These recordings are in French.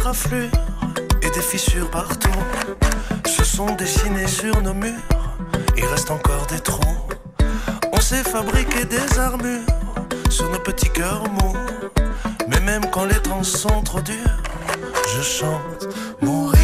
éraflures et des fissures partout se sont dessinés sur nos murs. Il reste encore des trous. On s'est fabriqué des armures sur nos petits cœurs mous. Mais même quand les temps sont trop durs, je chante mourir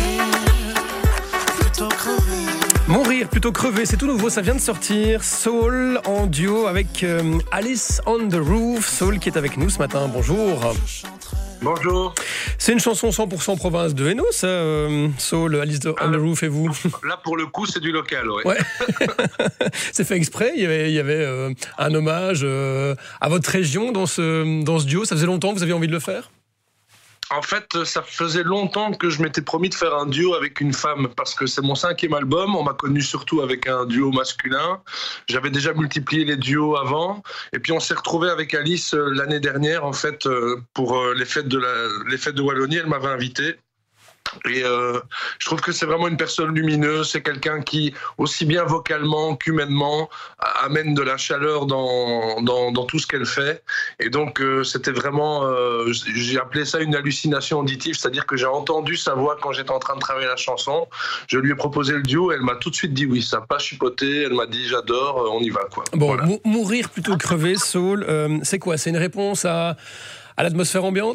plutôt crever. Mourir plutôt crever, c'est tout nouveau, ça vient de sortir. Soul en duo avec Alice on the Roof. Soul qui est avec nous ce matin, bonjour. Bonjour. C'est une chanson 100% province de Hainaut, ça, Soul, Alice on the Roof et vous. Là, pour le coup, c'est du local, ouais. C'est fait exprès, il y avait un hommage à votre région dans ce duo. Ça faisait longtemps que vous aviez envie de le faire ? En fait, ça faisait longtemps que je m'étais promis de faire un duo avec une femme, parce que c'est mon 5e album. On m'a connu surtout avec un duo masculin. J'avais déjà multiplié les duos avant. Et puis on s'est retrouvé avec Alice l'année dernière, en fait, pour les fêtes de Wallonie. Elle m'avait invité. Et je trouve que c'est vraiment une personne lumineuse. C'est quelqu'un qui, aussi bien vocalement qu'humainement, amène de la chaleur dans tout ce qu'elle fait. Et donc c'était vraiment, j'ai appelé ça une hallucination auditive, c'est-à-dire que j'ai entendu sa voix quand j'étais en train de travailler la chanson. Je lui ai proposé le duo et elle m'a tout de suite dit oui. Ça n'a pas chipoté, elle m'a dit j'adore, on y va quoi. Bon, voilà. Mourir plutôt que crever, Soul, c'est quoi ? C'est une réponse à l'atmosphère ambiante ?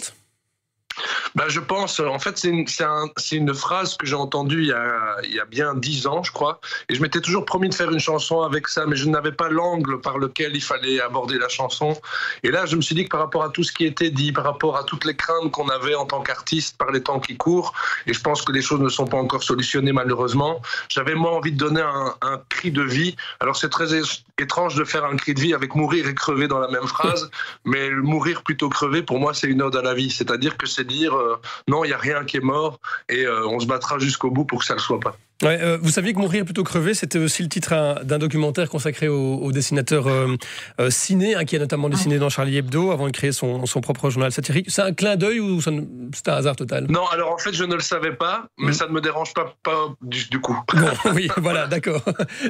Je pense, en fait, c'est une phrase que j'ai entendue il y a bien 10 ans, je crois. Et je m'étais toujours promis de faire une chanson avec ça, mais je n'avais pas l'angle par lequel il fallait aborder la chanson. Et là, je me suis dit que par rapport à tout ce qui était dit, par rapport à toutes les craintes qu'on avait en tant qu'artiste par les temps qui courent, et je pense que les choses ne sont pas encore solutionnées malheureusement, j'avais moi envie de donner un cri de vie. Alors c'est très étrange de faire un cri de vie avec mourir et crever dans la même phrase, mais mourir plutôt crever, pour moi, c'est une ode à la vie. C'est-à-dire que c'est dire non, il n'y a rien qui est mort et on se battra jusqu'au bout pour que ça ne le soit pas. Ouais, vous saviez que Mourir plutôt crever, c'était aussi le titre d'un documentaire consacré au dessinateur Ciné, qui a notamment dessiné dans Charlie Hebdo avant de créer son propre journal satirique. C'est un clin d'œil ou c'est un hasard total ? Non, alors en fait je ne le savais pas, mais ça ne me dérange pas du coup. Bon, oui, voilà, d'accord.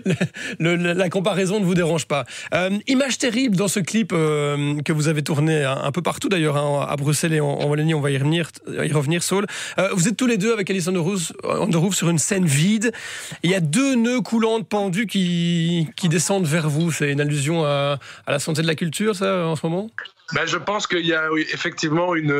La comparaison ne vous dérange pas. Image terrible dans ce clip que vous avez tourné un peu partout d'ailleurs, à Bruxelles et en Wallonie, on va y revenir, Saul. Vous êtes tous les deux avec Alice on the Roof sur une scène vide. Il y a 2 nœuds coulants pendus qui descendent vers vous. C'est une allusion à la santé de la culture, ça, en ce moment ? Je pense qu'il y a effectivement une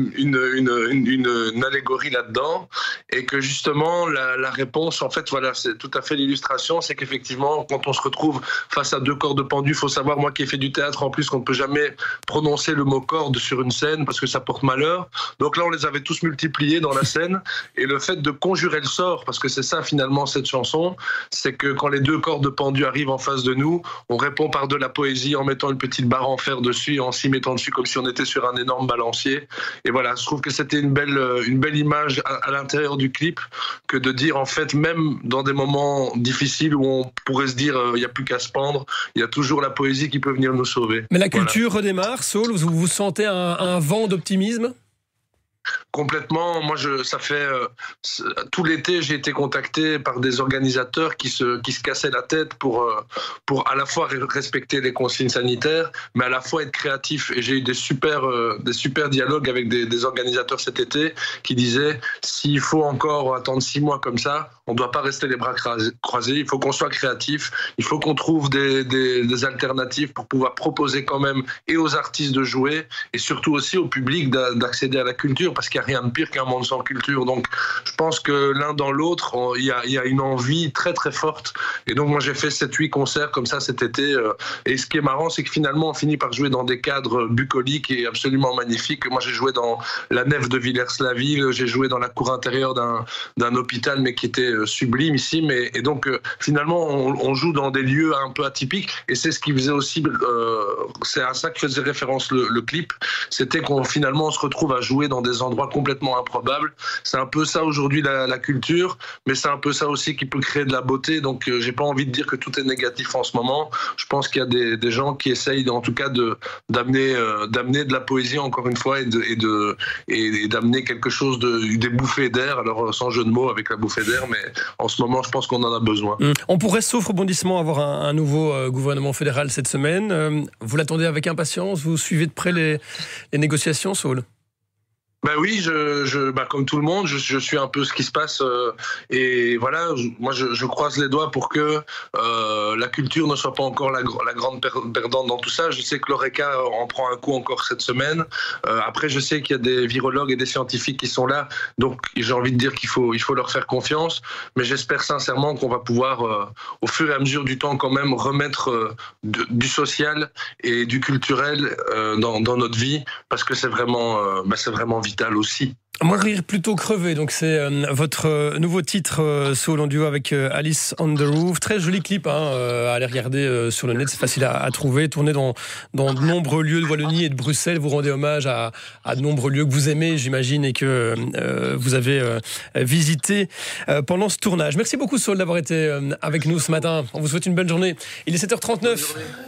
allégorie là-dedans et que justement la réponse, en fait, voilà, c'est tout à fait l'illustration, c'est qu'effectivement, quand on se retrouve face à 2 cordes pendues, il faut savoir, moi qui ai fait du théâtre en plus, qu'on ne peut jamais prononcer le mot corde sur une scène parce que ça porte malheur. Donc là, on les avait tous multipliés dans la scène et le fait de conjurer le sort, parce que c'est ça finalement cette chanson, c'est que quand les 2 cordes pendues arrivent en face de nous, on répond par de la poésie en mettant une petite barre en fer dessus, en s'y mettant dessus comme si on était sur un énorme balancier. Et voilà, je trouve que c'était une belle image à l'intérieur du clip que de dire en fait, même dans des moments difficiles où on pourrait se dire il n'y a plus qu'à se pendre, il y a toujours la poésie qui peut venir nous sauver. Mais la culture redémarre, Saul, vous sentez un vent d'optimisme ? Complètement. Moi, ça fait tout l'été, j'ai été contacté par des organisateurs qui se cassaient la tête pour à la fois respecter les consignes sanitaires, mais à la fois être créatif. Et j'ai eu des super dialogues avec des organisateurs cet été qui disaient s'il faut encore attendre 6 mois comme ça, on ne doit pas rester les bras croisés. Il faut qu'on soit créatif. Il faut qu'on trouve des alternatives pour pouvoir proposer quand même et aux artistes de jouer et surtout aussi au public d'accéder à la culture, parce qu'il n'y a rien de pire qu'un monde sans culture. Donc je pense que l'un dans l'autre, il y a une envie très très forte. Et donc moi j'ai fait 7-8 concerts comme ça cet été. Et ce qui est marrant, c'est que finalement on finit par jouer dans des cadres bucoliques et absolument magnifiques. Moi j'ai joué dans la nef de Villers-la-Ville, j'ai joué dans la cour intérieure d'un hôpital, mais qui était sublime ici. Et donc finalement on joue dans des lieux un peu atypiques. Et c'est ce qui faisait aussi, c'est à ça que faisait référence le clip. C'était qu'on finalement on se retrouve à jouer dans des endroits complètement improbables. C'est un peu ça aujourd'hui la culture, mais c'est un peu ça aussi qui peut créer de la beauté. Donc j'ai pas envie de dire que tout est négatif en ce moment. Je pense qu'il y a des gens qui essayent en tout cas d'amener de la poésie encore une fois et d'amener quelque chose des bouffées d'air. Alors sans jeu de mots avec la bouffée d'air, mais en ce moment je pense qu'on en a besoin. On pourrait sauf rebondissement avoir un nouveau gouvernement fédéral cette semaine. Vous l'attendez avec impatience? Vous suivez de près les négociations, Saul? Ben oui, comme tout le monde, je suis un peu ce qui se passe et voilà, moi je croise les doigts pour que la culture ne soit pas encore la grande perdante dans tout ça. Je sais que l'Horeca en prend un coup encore cette semaine. Après, je sais qu'il y a des virologues et des scientifiques qui sont là, donc j'ai envie de dire qu'il faut leur faire confiance. Mais j'espère sincèrement qu'on va pouvoir, au fur et à mesure du temps, quand même remettre du social et du culturel dans notre vie, parce que c'est vraiment vital aussi. Mourir plutôt crevé, donc c'est votre nouveau titre solo en duo avec Alice on the Roof. Très joli clip, allez regarder sur le net, c'est facile à trouver. Tourné dans de nombreux lieux de Wallonie et de Bruxelles. Vous rendez hommage à de nombreux lieux que vous aimez, j'imagine, et que vous avez visité pendant ce tournage. Merci beaucoup, Saul, d'avoir été avec nous ce matin. On vous souhaite une bonne journée. Il est 7h39.